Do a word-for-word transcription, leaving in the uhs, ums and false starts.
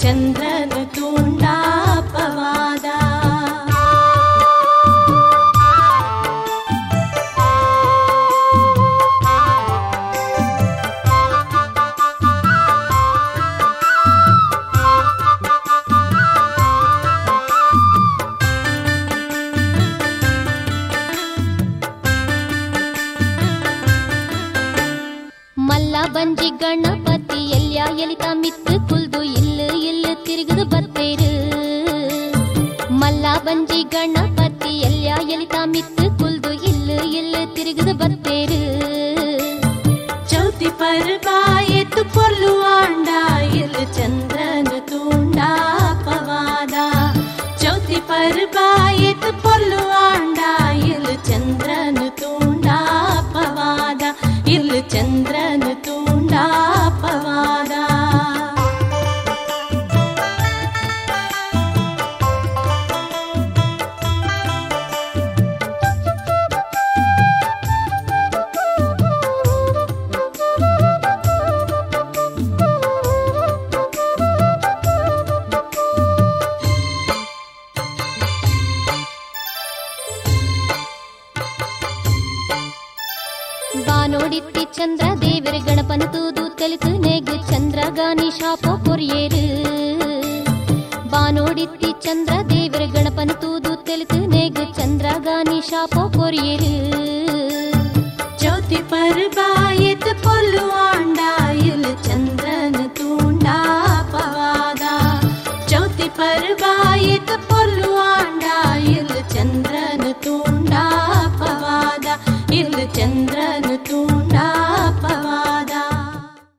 ಚಂದ್ರನ ತುಂಡಾಪವಾದ. ಬಂಜಿ ಗಣಪತಿ ಎಲ್ಯ ಎಲಿತ ಮಿತ್ತು ಕುಲ್ದು ಇಲ್ಲು ಇಲ್ಲು ತಿರುಗದು ಬತ್ತೇರು. ಮಲ್ಲ ಬಂಜಿ ಗಣಪತಿ ಎಲ್ಯ ಎಲಿತ ಮಿತ್ತು ಕುಲ್ದು ಇಲ್ಲು ಇಲ್ಲು ತಿರುಗದು ಬತ್ತೇರು. ಚೌತಿ ಪರ್ಬಾಯತು ಪೊರ್ಲು ಆಂಡ ಇಲ್ಲು ಚಂದ್ರನ ತುಂಡಾಪವಾದ. ಚೌತಿ ಪರ್ಬಾಯತು ಪೊರ್ಲು ಆಂಡ ಇಲ್ಲು ಚಂದ್ರನ ತುಂಡಾಪವಾದ. ಇಲ್ಲು ಚಂದ್ರನ ತುಂಡಾಪವಾದ. ಬಾನೋಡಿತ್ತಿ ಚಂದ್ರ ದೇವರ ಗಣಪನ ತೂದು ತೆಲಿತು ನೇಗು ಚಂದ್ರಗಾನಿ ಶಾಪೋ ಕೊರಿಯೇರು. ಬಾನೋಡಿತ್ತಿ ಚಂದ್ರ ದೇವರ ಗಣಪನ ತೂದು ತೆಲಿತು ನೇಗು ಚಂದ್ರಗಾನಿ ಶಾಪೋ ಕೊರಿಯೇರು. ಚೌತಿ ಪರ್ಬಾಯತು ಪೊಲ್ಲು ಆಂಡ ಇಲ್ಲು ಚಂದ್ರನ ತುಂಡಾಪವಾದ. ಚೌತಿ ಪರ್ಬಾಯತು